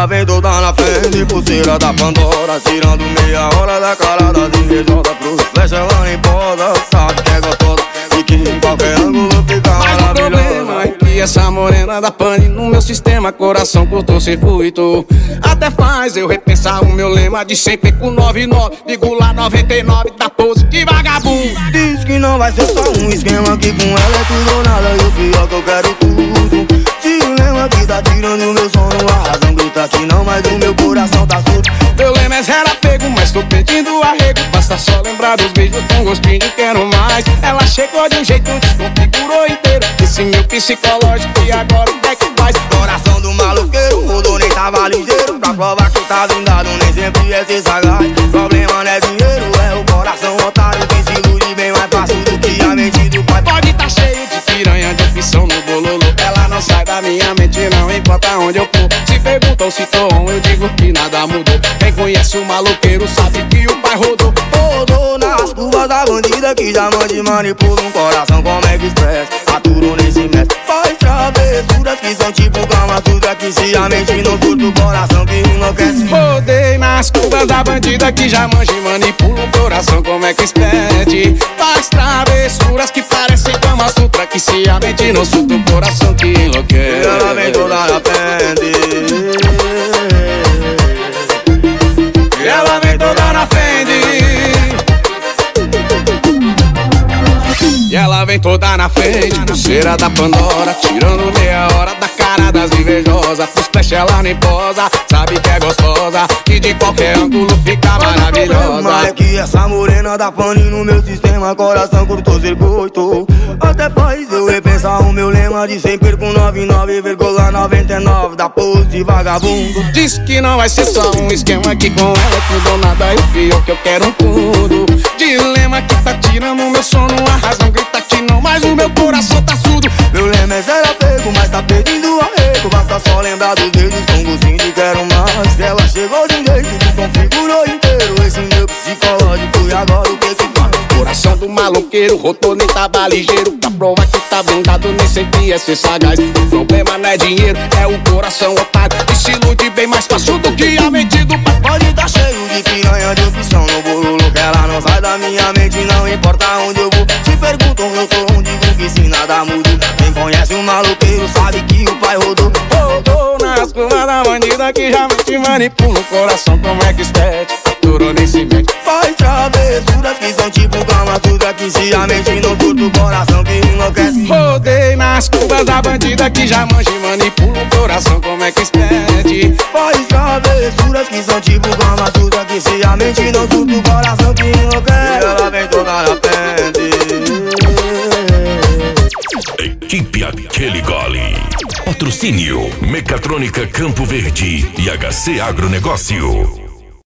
ela vem toda na frente, pulseira da Pandora, tirando meia hora da cara das invejosas. Pros flash ela nem posa, sabe que é gostosa e que em qualquer ângulo fica maravilhosa. O problema é que essa morena da pane no meu sistema, coração curto-circuito. Até faz eu repensar o meu lema de sempre com 99. Digo lá 99 da pose de vagabundo. Diz que não vai ser só um esquema, que com ela é tudo ou nada. E o pior que eu quero tudo. Dilema que tá tirando meu sono, a razão grita que não, mas o meu coração tá surdo. Meu lema é zero apego, mas tô pedindo arrego. Basta só lembrar dos beijos com gostinho de quero mais. Ela chegou de um jeito, desconfigurou inteiro esse meu psicológico e agora o que é que faz? Coração do maloqueiro, mudou, nem tava ligeiro. Pra provar que tá blindado, nem sempre é ser sagaz. Problema não é dinheiro, é o coração otário que se ilude bem mais fácil do que a mente do pai. Pode tá cheio de piranha, de opção no bololô. Ela não sai da minha mente, não importa onde eu for. Se perguntam se tô on, eu digo que nada mudou. Quem conhece o maloqueiro sabe que o pai rodou. Rodou nas curvas da bandida que já mande manipula um coração como Express. Aturou nesse mestre, faz travessuras que são tipo Kama Sutra, que se a mente não surta o coração que enlouquece. Rodei nas curvas da bandida que já manja e manipula o coração como Expert. Faz travessuras que parecem Kama Sutra, que se a mente não surta o coração que enlouquece. Ela vem toda na frente, ela vem toda na frente. E ela vem toda na frente, pulseira da Pandora, tirando meia hora da cara das invejosas. Pros flash ela nem posa, sabe que é gostosa e de qualquer ângulo fica maravilhosa. Mas é que essa morena da pane no meu sistema, coração curto-circuito. Até faz eu repensar o meu lema de sempre com 99,99 da pose de vagabundo. Diz que não vai ser só um esquema, que com ela tudo ou nada, e o pior que eu quero tudo. Dilema que tá tirando o meu sono, a razão grita que não, mas o meu coração tá surdo. Meu lema é zero apego, mas tá pedindo arrego. Basta só lembrar dos dedos com gostinho de quero mais. Ela chegou de um jeito, desconfigurou inteiro esse meu psicológico e agora o que que faz? Coração do maloqueiro, rodou, nem tava ligeiro. Pra provar que tá blindado, nem sempre é ser sagaz. O problema não é dinheiro, é o coração otário que se ilude bem mais fácil do que a mente do pai. Pode tá cheio de piranha, de opção no bololo, que ela não sai da minha mente, não importa onde eu vou. Se perguntam eu tô onde, digo que se nada muda. Quem conhece o maloqueiro sabe que o pai rodou. Rodou nas curvas da bandida que já mente manipula o coração como Expert. Aturou nem se mete, faz travessuras que são tipo Kama Sutra, que se a mente não surta o coração que enlouquece. Rodei nas curvas da bandida que já manja e manipula o coração como Expert. Faz travessuras que são tipo Kama Sutra, que se a mente não surta o coração que enlouquece. E ela vem toda na frente. Equipe Aquele Gole. Patrocínio Mecatrônica Campo Verde e HC Agronegócio.